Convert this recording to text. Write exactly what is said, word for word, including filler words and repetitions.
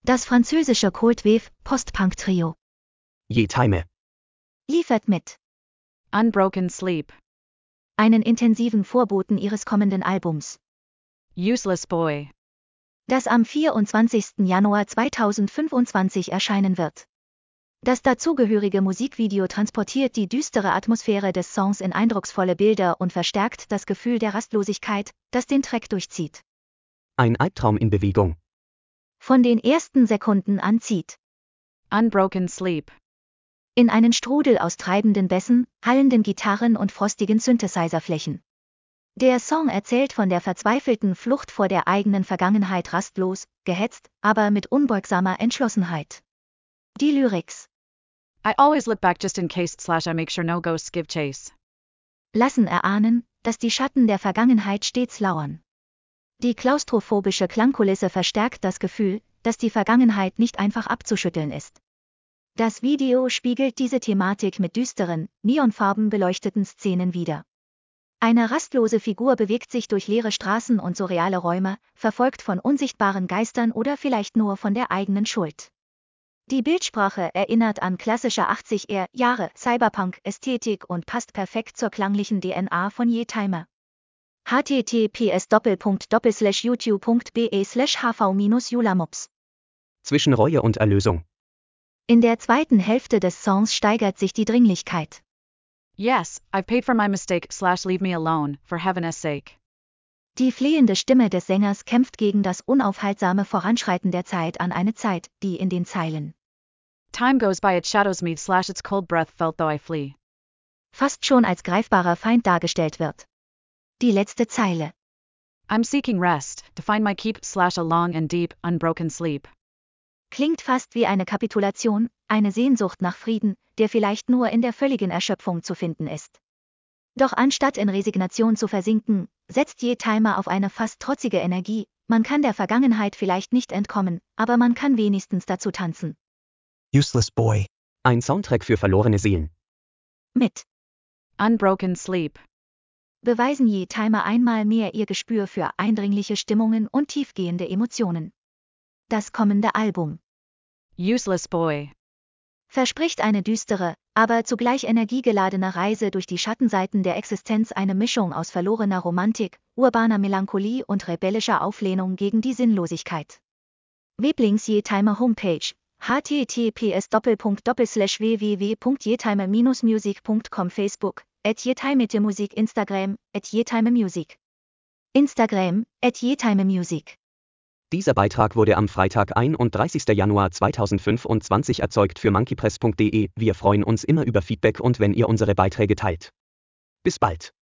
Das französische Cold Wave Post-Punk-Trio Yetime liefert mit Unbroken Sleep, einen intensiven Vorboten ihres kommenden Albums, Useless Boy, das am vierundzwanzigsten Januar zweitausendfünfundzwanzig erscheinen wird. Das dazugehörige Musikvideo transportiert die düstere Atmosphäre des Songs in eindrucksvolle Bilder und verstärkt das Gefühl der Rastlosigkeit, das den Track durchzieht. Ein Albtraum in Bewegung. Von den ersten Sekunden an zieht Unbroken Sleep, in einen Strudel aus treibenden Bässen, hallenden Gitarren und frostigen Synthesizerflächen. Der Song erzählt von der verzweifelten Flucht vor der eigenen Vergangenheit rastlos, gehetzt, aber mit unbeugsamer Entschlossenheit. Die Lyrics I always look back just in case slash I make sure no ghosts give chase. lassen erahnen, dass die Schatten der Vergangenheit stets lauern. Die klaustrophobische Klangkulisse verstärkt das Gefühl, dass die Vergangenheit nicht einfach abzuschütteln ist. Das Video spiegelt diese Thematik mit düsteren, neonfarben beleuchteten Szenen wider. Eine rastlose Figur bewegt sich durch leere Straßen und surreale Räume, verfolgt von unsichtbaren Geistern oder vielleicht nur von der eigenen Schuld. Die Bildsprache erinnert an klassische achtziger-Jahre Cyberpunk-Ästhetik und passt perfekt zur klanglichen D N A von Yetime. h t t p s slash youtube punkt b e slash h v minus julamops Zwischen Reue und Erlösung. In der zweiten Hälfte des Songs steigert sich die Dringlichkeit. Yes, I've paid for my mistake slash leave me alone, for heaven's sake. Die flehende Stimme des Sängers kämpft gegen das unaufhaltsame Voranschreiten der Zeit an eine Zeit, die in den Zeilen Time goes by, it shadows me slash its cold breath felt though I flee. fast schon als greifbarer Feind dargestellt wird. Die letzte Zeile I'm seeking rest, to find my keep slash a long and deep, unbroken sleep. klingt fast wie eine Kapitulation, eine Sehnsucht nach Frieden, der vielleicht nur in der völligen Erschöpfung zu finden ist. Doch anstatt in Resignation zu versinken, setzt Yetime auf eine fast trotzige Energie. Man kann der Vergangenheit vielleicht nicht entkommen, aber man kann wenigstens dazu tanzen. Useless Boy. Ein Soundtrack für verlorene Seelen. Mit Unbroken Sleep, beweisen Yetime einmal mehr ihr Gespür für eindringliche Stimmungen und tiefgehende Emotionen. Das kommende Album Useless Boy, verspricht eine düstere, aber zugleich energiegeladene Reise durch die Schattenseiten der Existenz, eine Mischung aus verlorener Romantik, urbaner Melancholie und rebellischer Auflehnung gegen die Sinnlosigkeit. Weblings Yetime Homepage h t t p s slash w w w punkt yetime dash music punkt com Facebook at yetimemusic Instagram at yetimemusic Instagram at yetimemusic. Dieser Beitrag wurde am Freitag, einunddreißigsten Januar zweitausendfünfundzwanzig erzeugt für monkeypress punkt de. Wir freuen uns immer über Feedback und wenn ihr unsere Beiträge teilt. Bis bald.